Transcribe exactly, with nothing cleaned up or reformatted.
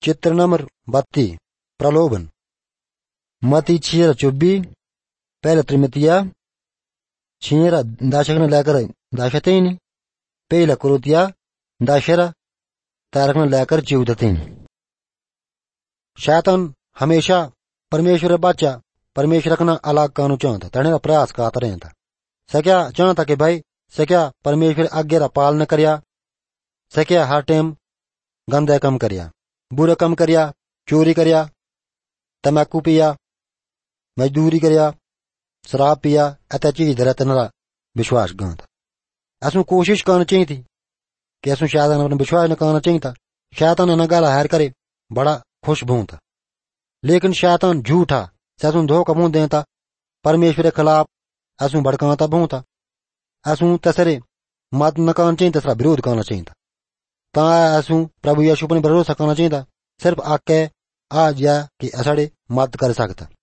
चित्र नंबर बत्ती प्रलोभन। मती छीर चुब्बी पहले त्रिमितिया छीरा दाशकन लेकर दाशतीन पहला कुरुतिया दाशरा तारकन लेकर चौदतीन। शैतान हमेशा परमेश्वर बच्चा परमेश्वर कना अलग कानू चाहता तने प्रयास करता रहता। सक्या चाहता कि भाई सक्या परमेश्वर आज्ञा रा पालन करिया, सक्या हर टाइम गंदे कम करिया, बुरा कम करिया, चोरी करिया, तम्बाकू पिया, मजदूरी करिया, शराब पिया, अत चीज रतनरा विश्वास गांता। असू कोशिश करनी चाहिए थी कि असू शैतान अपना विश्वास न करना चाहिए था। शैतान न गाला हार करे बड़ा खुश भूता, लेकिन शैतान झूठा से असू धोखा मुंह देता, परमेश्वर के खिलाफ असू भड़काता भूता। असू तसरे मत न करना चाहिए, तसरा विरोध करना चाहिए था। ता असू प्रभु यीशु पर भरोसा करना चाहिए था। सिर्फ आके आ जा कि असाड़े मदद कर सकता।